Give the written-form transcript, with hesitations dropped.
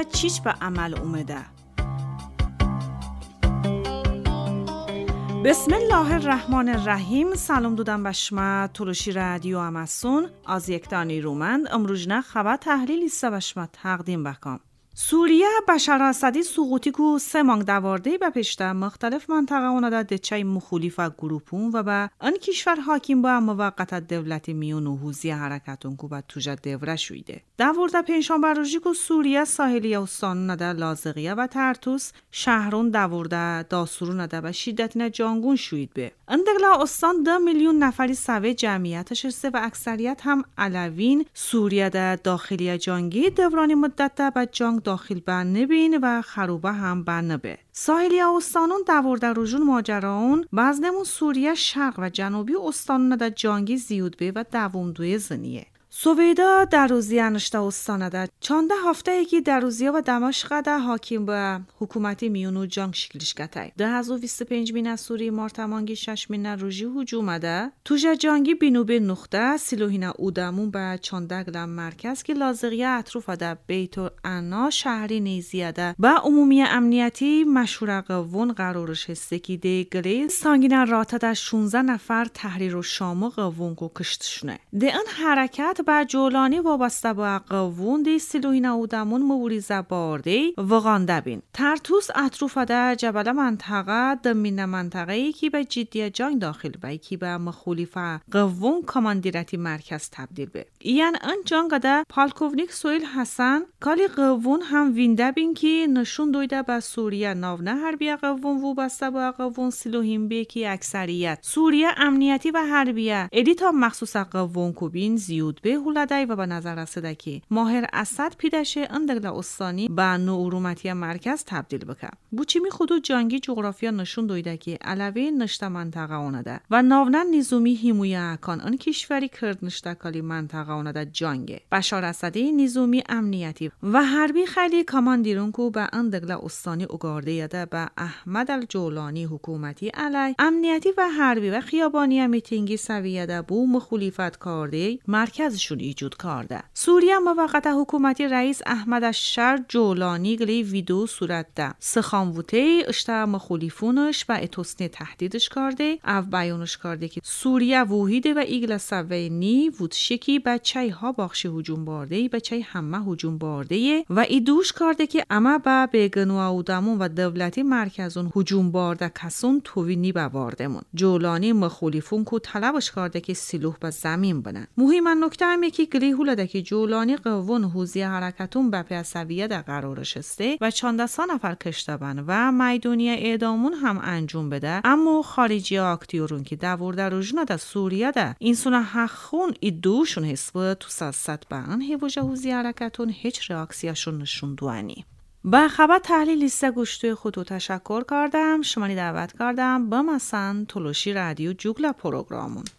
چیچ به عمل اومده. بسم الله الرحمن الرحیم. سلام دودم به شما تلوشی رادیو اماسون از یک دانی رومند امروزنا خبر تحلیل ایسته به شما تقدیم بکم. سوریه بشار اسدی سقوطی کو سه مانگ دوارده به پشته مختلف منطقه اوندا دچای مخالف گروپون و به آن کشور حاکم با موقت دولت میون و حوزی حرکتون کو با توجه دوره شویده. دوارده پنجشنبه روزی کو سوریه ساحلی استان نده لازقیه و ترتوس شهرون دوارده داسورون نده به شدت جانگون شوید به. اندقلا استان 2 میلیون نفری سوی جمعیتش است و اکثریت هم علوین سوریه ده داخلی جنگی دورانی مدت ده به جنگ داخل نبین و خروبه هم نبه. ساحلی استانون دوارده روزون ماجراون بازنمون سوریه شرق و جنوبی استانون ده جنگی زیود به و دوام دوی زنیه. سویدا دروزی انشته استانه ده چانده هفته یکی دروزیه و دمشق ده حاکم به حکومتی میونو جنگ شکلش گتای 2025 مین سوری مارتمانگی 6 مین روژی هجوم ده توجه جنگی بینوبه نقطه سلوهینا اودمون به چانده گلم مرکز که لازقیه اطروف ده بیت انا شهری نیزیه ده با عمومی امنیتی مشهور قوون قرارش هسته که ده گلی سانگین راته ده 16 نفر تحریر و شام قوون کو کشتشونه ده این حرکت با جولانی وابسته با قوون دی سلوهینا اودمون موریزه بارده وغانده بین. ترتوس اطروف ده جبل منطقه دمین منطقه ای که به جدی جنگ داخل به ای که به مخالف قوون کماندیرتی مرکز تبدیل به. این جنگ ده پالکوونیک سویل حسن کالی قوون هم وینده بین که نشون دویده به سوریه ناونه حربیه قوون وابسته با قوون سلوهیم به که اکثریت سوریه امنیتی و حربیه ادیتا مخصوص قوون کوبین زیود به هولدای و به نظر رسیده که ماهر اسد پیدشه اندگل استانی به نورومتی مرکز تبدیل بکن. بوچیمی خودو جنگی جغرافیا نشون دویده که علوی نشته منطقه اونده و ناونن نظامی هیمویه اکان ان کشوری کرد نشته کالی منطقه اونده جنگه. بشار اسدی نظامی امنیتی و حربی خیلی کماندیرون کو به اندگل استانی اگارده یده به احمد الجولانی حکومتی علی امنیتی و حربی و خیابانی میتینگی سویه ده بو مخالفت کارده مرکزشون ایجاد کرده. سوریه موقت حکومتی رئیس احمد الشر جولانی گلی ویدیو صورت ده سخانوته اشته مخالفونش و اتوسنی تهدیدش کرده او بیانش کرده که سوریه وحیده و ایگل سوی نی وودشکی بچه ها باخشی هجوم بارده بچه همه هجوم بارده و ایدوش کرده که اما با بگنو اودمون و دولتی مرکزون هجوم بارده کسون توینی بواردمون. جولانی مخالفون کو طلبش کرده که سلوح به زمین بنن. مهم نکته همه که گلی هولده که جولانی قوون حوزی حرکتون به پیاسویه در قرارش استه و 14 نفر کشته بن و میدونی اعدامون هم انجام بده اما خارجی اکتیورون که دوارده روزونه در سوریه ده این سونه حقون ایدوشون حسب تو ساست بن هیوژه حوزی حرکتون هیچ ریاکسیاشون نشون دوانی. با خبر تحلیل لیست گوشتوی خودو تشکر کردم. شمانی دعوت کردم با مثلا تلوشی رادیو جوگلا پروگرامون.